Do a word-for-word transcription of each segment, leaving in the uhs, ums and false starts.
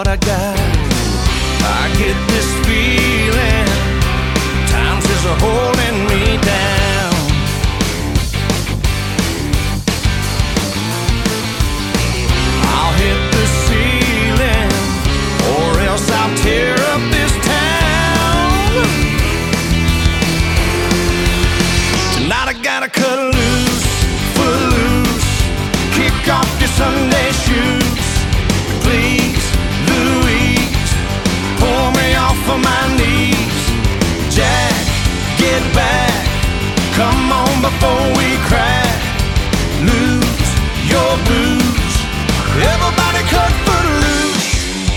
what I got. I get this feeling times is a holding me down. I'll hit the ceiling or else I'll tear up this town. Tonight I gotta cut loose, foot loose, kick off your Sunday shoes. Please, Louise, pull me off of my knees. Jack, get back, come on before we crack. Lose your blues, everybody cut foot loose.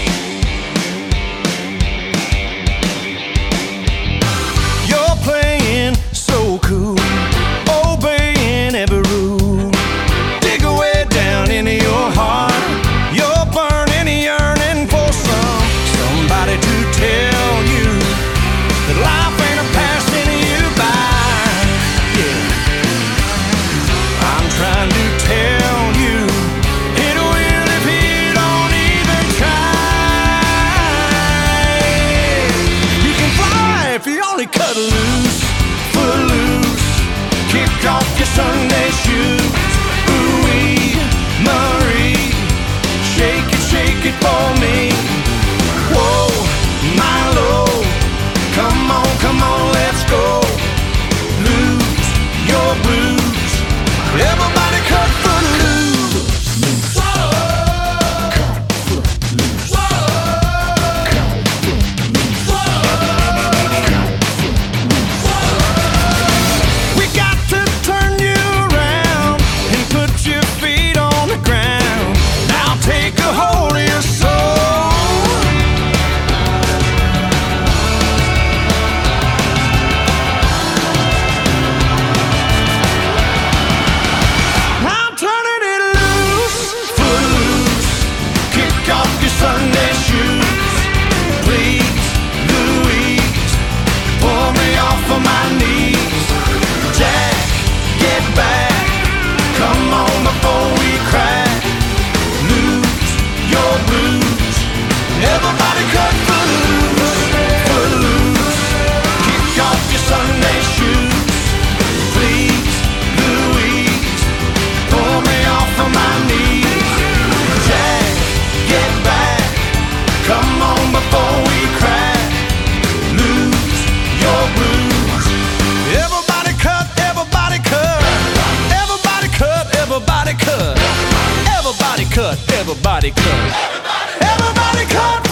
You're playing so cool, obeying every rule. Dig away down into your heart. You're burning, yearning for some somebody to tell you that life ain't a passing you by. Yeah, I'm trying to tell you it will if you don't even try. You can fly if you only cut loose, foot loose, kick off your Sunday shoes. Ooh-wee, Marie, shake it, shake it for me. Whoa, Milo, come on, come on, let's go. Lose your blues, everybody cut foot loose. We got to turn you around and put your feet on the ground. Now take a hold of your soul. I'm turning it loose, foot loose, kick off your Sunday shoes. Please, Louise, pull me off of my knees. Jack, get back, come on before we crack. Lose your blues, everybody cut foot loose, foot loose, kick off your Sunday shoes. Please, Louise, pull me off of my knees. Jack, get back, come on before we crack. Lose your blues, everybody cut, everybody cut, everybody cut, everybody cut, everybody cut, everybody cut, everybody cut.